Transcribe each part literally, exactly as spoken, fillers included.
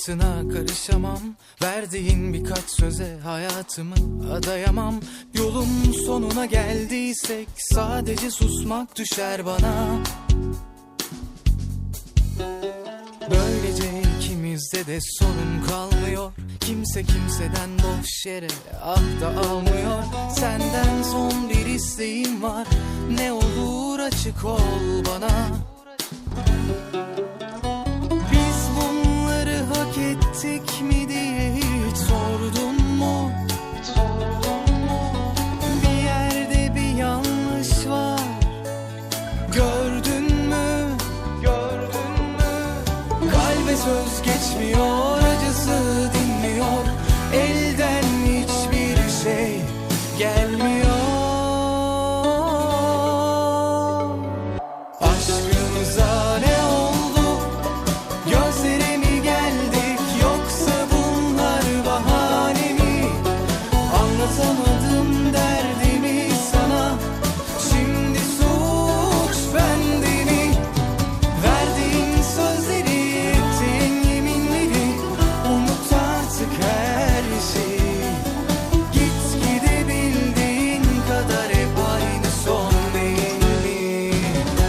hayatına karışamam. Verdiğin birkaç söze hayatımı adayamam. Yolun sonuna geldiysek sadece susmak düşer bana. Böylece ikimizde de sorun kalmıyor. Kimse kimseden boş yere ah da almıyor. Senden son bir isteğim var, ne olur açık ol bana. Biz bunları hak ettik mi diye hiç sordun mu? Bir yerde bir yanlış var, gördün mü? Gördün mü? Kalbe söz geçmiyor, acısı dinmiyor, elden hiçbir şey gelmiyor. Aşkımıza ne oldu? Gözlere mi geldik, yoksa bunlar bahane mi? Anlatamadım derdimi sana, şimdi suç bende mi? Verdiğin sözleri, ettiğin yeminleri, unut artık her şeyi. Git gidebildiğin kadar, hep aynı son değil mi?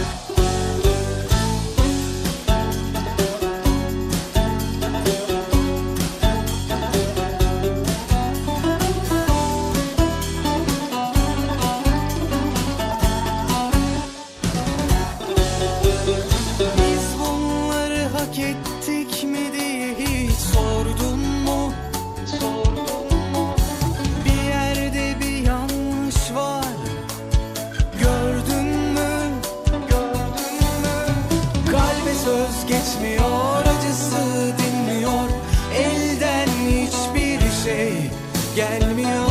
Biz bunları hak ettik mi diye hiç sordun mu? Sordun mu? Bir yerde bir yanlış var, gördün mü? Gördün mü? Kalbe söz geçmiyor, acısı dinmiyor, elden hiçbir şey gelmiyor.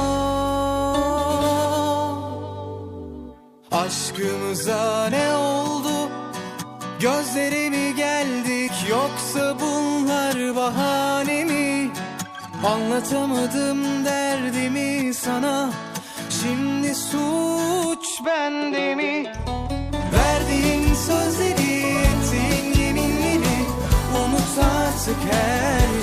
Aşkımıza ne oldu? Gözlere mi geldik, yoksa bunlar bahane mi? Anlatamadım derdimi sana, şimdi suç bende mi? Verdiğin sözleri, ettiğin yeminleri, unut artık her